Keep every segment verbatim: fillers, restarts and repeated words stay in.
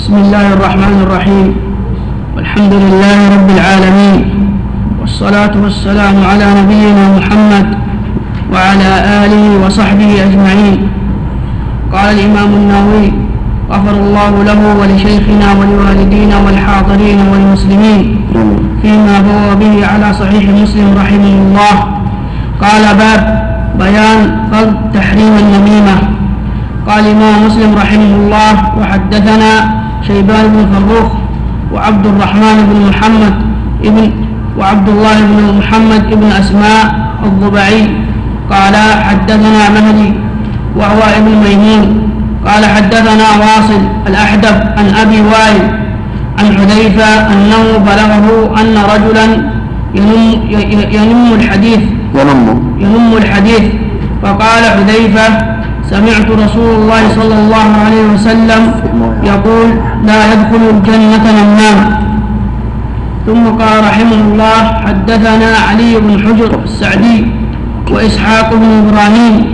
بسم الله الرحمن الرحيم. والحمد لله رب العالمين، والصلاة والسلام على نبينا محمد وعلى آله وصحبه أجمعين. قال الإمام النووي غفر الله له ولشيخنا ولوالدينا والحاضرين والمسلمين فيما بوى به على صحيح مسلم رحمه الله. قال: باب بيان فرض تحريم النميمة. قال الإمام مسلم رحمه الله: وحدثنا شيبان بن فروخ وعبد الرحمن بن محمد ابن وعبد الله بن محمد ابن أسماء الضبعي قال: حدثنا مهدي وهو ابن ميمون قال: حدثنا واصل الأحدب عن أبي وائل عن حذيفة أنه بلغه أن رجلا ينم, ينم الحديث ينم, ينم الحديث فقال حذيفة: سمعت رسول الله صلى الله عليه وسلم يقول: لا يدخل الجنة نمام. ثم قال رحمه الله: حدثنا علي بن حجر السعدي وإسحاق بن إبراهيم.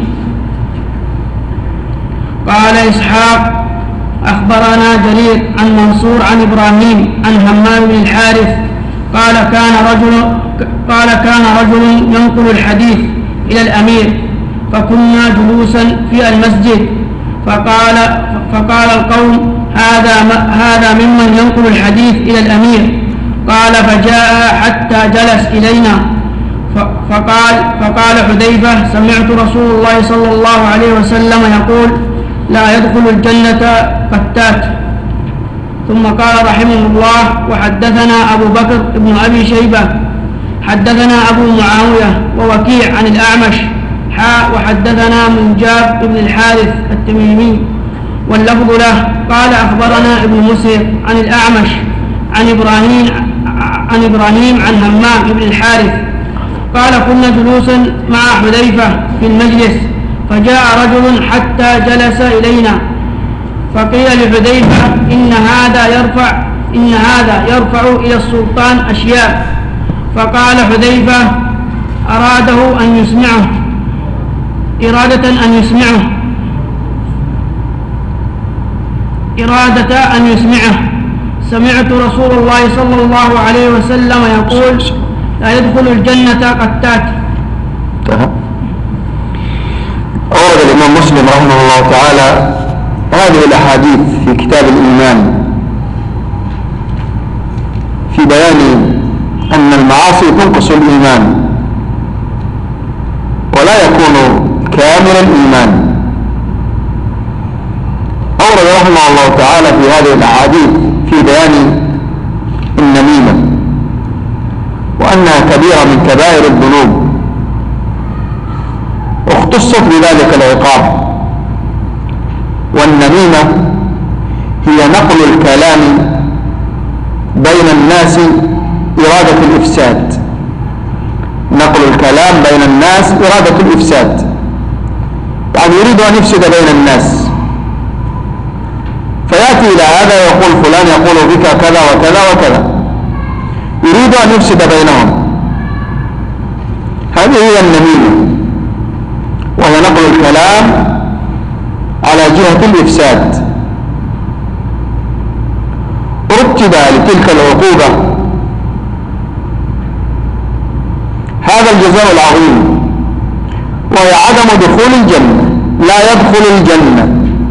قال إسحاق: أخبرنا جرير عن منصور عن إبراهيم عن همام بن الحارث قال: كان رجل قال كان رجل ينقل الحديث إلى الأمير، فكنا جلوسا في المسجد، فقال فقال القوم: هذا هذا ممن ينقل الحديث إلى الأمير. قال: فجاء حتى جلس إلينا، فقال فقال حذيفة: سمعت رسول الله صلى الله عليه وسلم يقول: لا يدخل الجنة قتات. ثم قال رحمه الله: وحدثنا أبو بكر بن أبي شيبة حدثنا أبو معاوية ووكيع عن الأعمش حاء وحدثنا منجاب بن الحارث التميمي واللفظ له قال: أخبرنا ابن مسهر عن الأعمش عن إبراهيم عن إبراهيم عن همام بن الحارث قال: كنا جلوسا مع حذيفة في المجلس، فجاء رجل حتى جلس إلينا، فقيل لحذيفة: إن هذا يرفع إن هذا يرفع إلى السلطان أشياء. فقال حذيفة: أراده أن يسمعه إرادة أن يسمعه إرادة أن يسمعه سمعت رسول الله صلى الله عليه وسلم يقول: لا يدخل الجنة قتات. أورد الإمام مسلم رحمه الله تعالى هذه الأحاديث في كتاب الإيمان في بيان أن المعاصي تنقص الإيمان ولا يكون كامل الإيمان. أورد رحمه الله تعالى في هذه الأحاديث في بيان النميمة وأنها كبيرة من كبائر الذنوب، اختصت بذلك العقاب. والنميمة هي نقل الكلام بين الناس إرادة الإفساد، نقل الكلام بين الناس إرادة الإفساد، يعني يريد أن يفسد بين الناس، فيأتي إلى هذا يقول فلان يقول بك كذا وكذا وكذا، يريد أن يفسد بينهم. هذه هي النميمة، وهي نقل الكلام على جهة الإفساد. رتب لتلك العقوبة هذا الجزاء العظيم، وهي عدم دخول الجنة. لا يدخل الجنة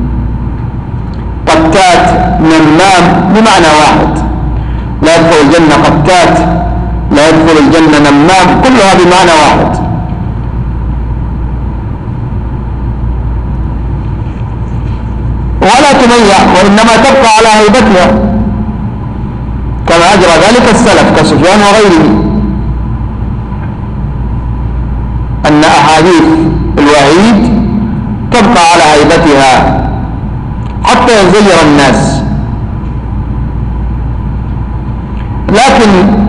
قتات نمام بمعنى واحد، لا يدخل الجنة قتات، لا يدخل الجنة نمام، كلها بمعنى واحد. ولا تميع، وإنما تبقى على هيبتها كما أجرى ذلك السلف كسفيان وغيره، أن أحاديث الوعيد تبقى على هيبتها حتى يزير الناس. لكن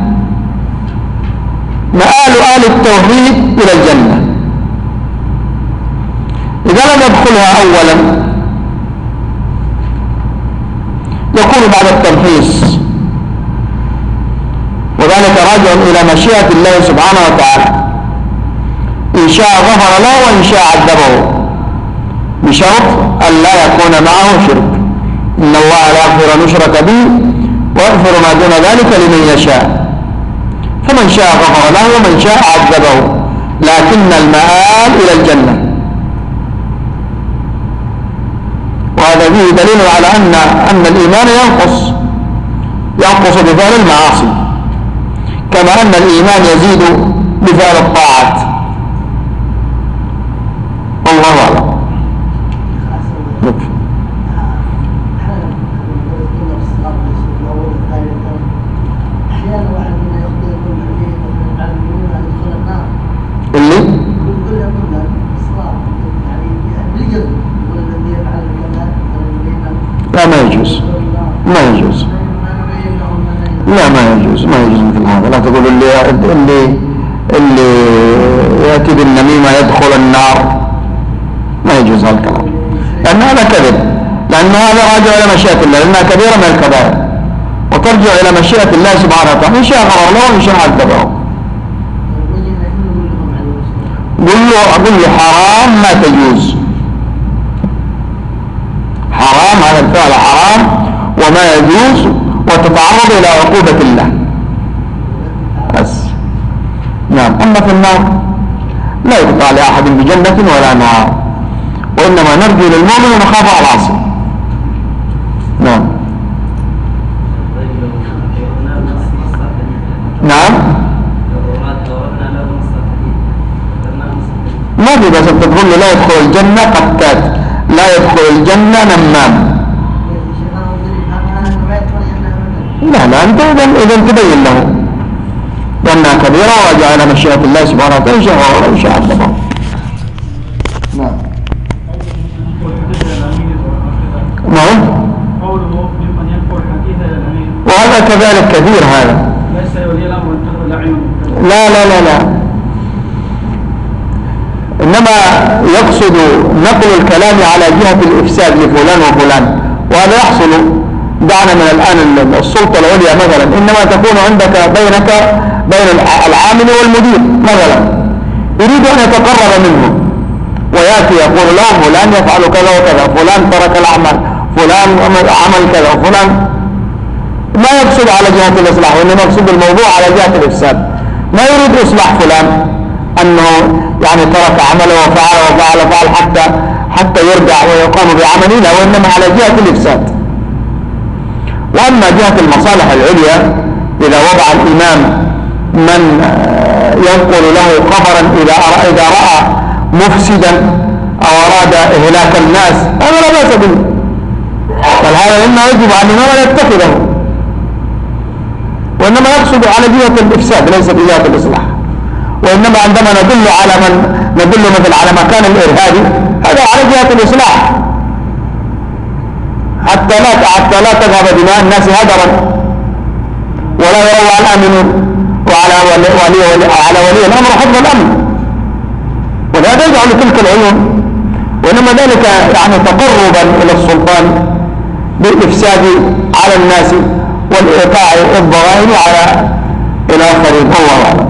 مآل آل التوحيد إلى الجنة إذا لم يدخلها أولا يكون بعد التمحيص، وذلك راجع إلى مشيئة الله سبحانه وتعالى، إن شاء غفر له وإن شاء عذبه، بشرط أن لا يكون معه شرك. إن الله لا يغفر أن يشرك به ويغفر ما دون ذلك لمن يشاء، فمن شاء غفر له ومن شاء عذبه، لكن المآل إلى الجنة. وهذا فيه دليل على أن أن الإيمان ينقص ينقص بفعل المعاصي، كما أن الإيمان يزيد بفعل الطاعات. والله أعلم. اللي لا ما يجوز ما يجوز لا ما يجوز ما يجوز مثل هذا. لا تقول اللي اللي اللي يأتي بالنميمة يدخل النار، ما يجوز هذا الكلام، لأن هذا كذب، لأن هذا راجع إلى مشيئة الله، لأنها كبيرة من الكبائر وترجع إلى مشيئة الله سبحانه وتعالى، إن شاء غفر له وإن شاء عذبه. قل له أقول له حرام ما تجوز، حرام، هذا الفعل حرام وما يجوز وتتعرض إلى عقوبة الله بس. نعم. أما في النار لا يقطع لأحد بجنة ولا نار، وإنما نرجو للمؤمن ونخاف على العاصي. نعم. نعم ما في بس تقول له لا يدخل الجنة قتات، لا يدخل الجنة نمام. لا لا أنت إذا تبين له لأنها كبيرة وراجع إلى مشيئة الله سبحانه وتعالى، إن شاء الله إن شاء عذبه. نعم. نعم. وهذا كذلك كثير هذا. لا لا لا لا إنما يقصد نقل الكلام على جهة الإفساد لفلان وفلان، وهذا يحصل. دعنا من الآن السلطة العليا مثلا، إنما تكون عندك بينك بين العامل والمدير مثلا، يريد أن يتقرب منه ويأتي يقول له فلان يفعل كذا وكذا، فلان ترك الأعمال، فلان عمل كذا وفلان، ما يقصد على جهة الإصلاح، وإنما يقصد الموضوع على جهة الإفساد. ما يريد إصلاح فلان أنه يعني ترك عمله وفعل وفعل وفعل حتى حتى يرجع ويقوم بعمله، لا، وإنما على جهة الإفساد. وأما جهة المصالح العليا، إذا وضع الإمام من ينقل له خبرا إذا إذا رأى مفسدا أو أراد إهلاك الناس، هذا لا بأس به، بل هذا إنما يجب على الإمام أن يتخذه، وإنما يقصد على جهة الإفساد ليس بجهة الإصلاح. وإنما عندما ندل على من ندل مثل على مكان الإرهابي، هذا على جهة الإصلاح، حتى لا حتى لا تذهب دماء الناس هدرا ولا يروى الأمن، وعلى ولي وعلى ولي الأمر حفظ الأمن، وهذا يجعل تلك العيون. وإنما ذلك يعني تقربا إلى السلطان بالإفساد على الناس والإيقاع الضرائب على الآخرين. الله أعلم.